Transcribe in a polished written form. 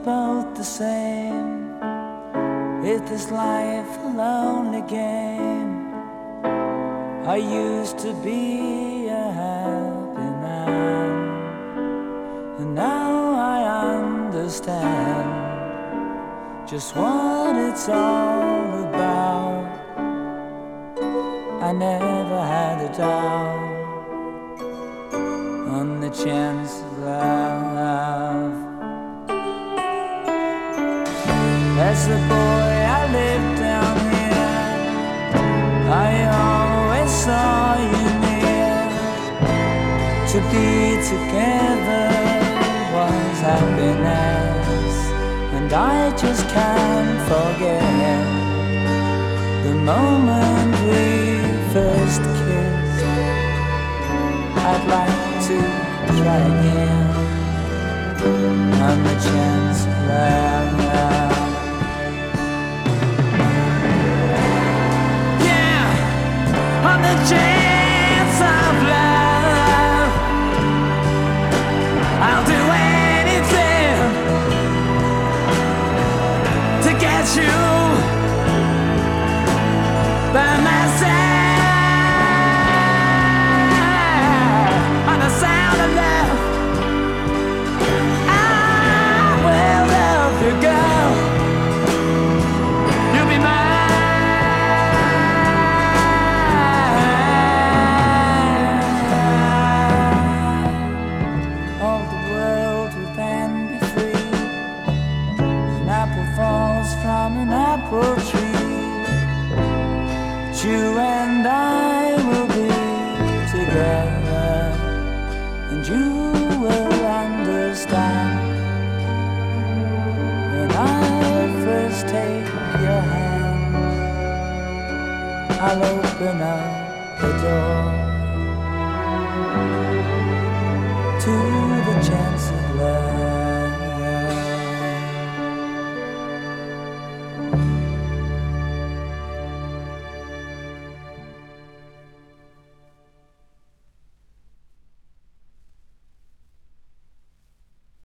both the same. Is this life a lonely game? I used to be a happy man, and now I understand just what it's all about. I never had a doubt on the chance of love. As a boy I lived down here, I always saw you near. To be together was happiness, and I just can't forget the moment we first kissed. I'd like to try again on the chance of love. On the chance of love, I'll do anything to get you by my side. On the sound of love, I will love you, girl. You'll be mine. From an apple tree, but you and I will be together, and you will understand when I first take your hand. I'll open up the door to the chance of love.